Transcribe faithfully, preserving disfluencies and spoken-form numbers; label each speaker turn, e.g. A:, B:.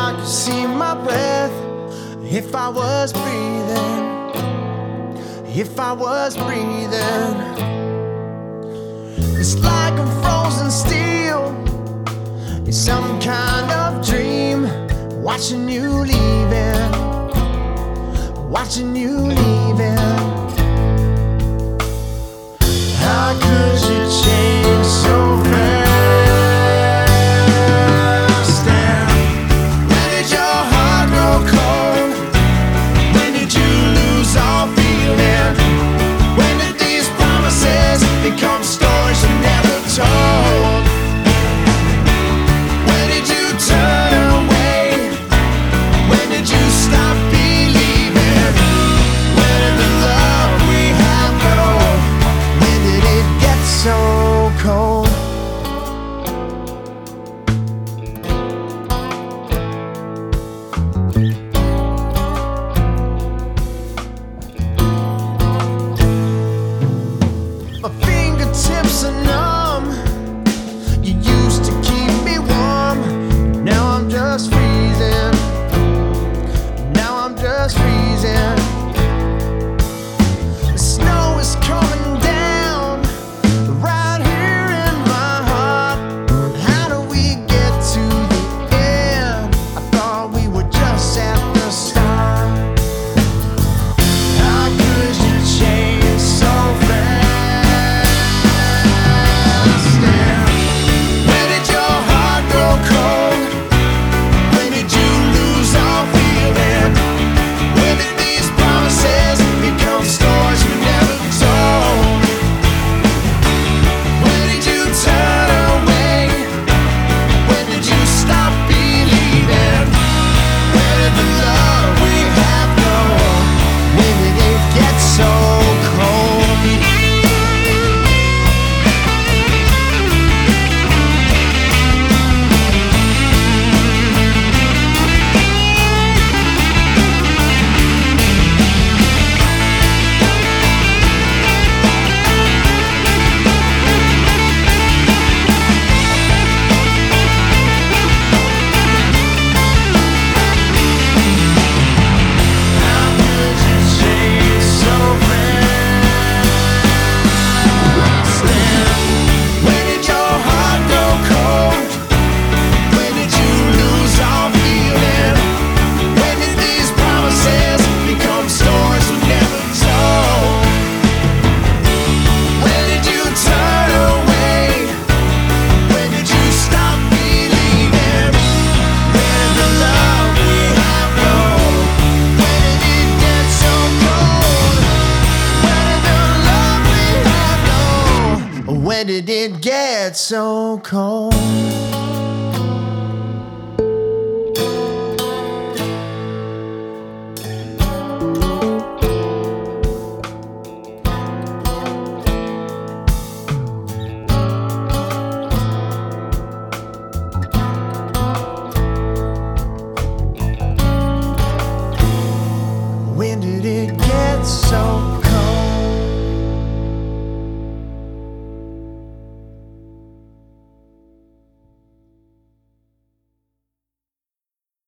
A: I could see my breath if I was breathing, if I was breathing. It's like I'm frozen still in some kind of dream, watching you leaving, watching you leaving. How could you change so fast? And when did your heart grow cold? When did you lose all feeling? When did these promises become stories you never told? When did you turn away? When did you stop believing? Where did the love we have go? When did it get so cold? My fingertips are numb. You used to keep me warm. Now I'm just freezing. Now I'm just freezing. The snow is coming down right here in my heart. How do we get to the end? I thought we were just at the start. How could you change so fast? And when did your heart grow cold? When did you lose all feeling? When did these promises become stories we never told? When did you turn away? When did you stop believing? Where did the love we have go? When did it get so cold? How could you change so fast? And when did your heart grow cold? When did you lose all feeling? When did these promises become stories we never told? When did you turn away? When did you stop believing? Where did the love we have go? When did it get so cold? Where did the love we have go? When did it get so cold?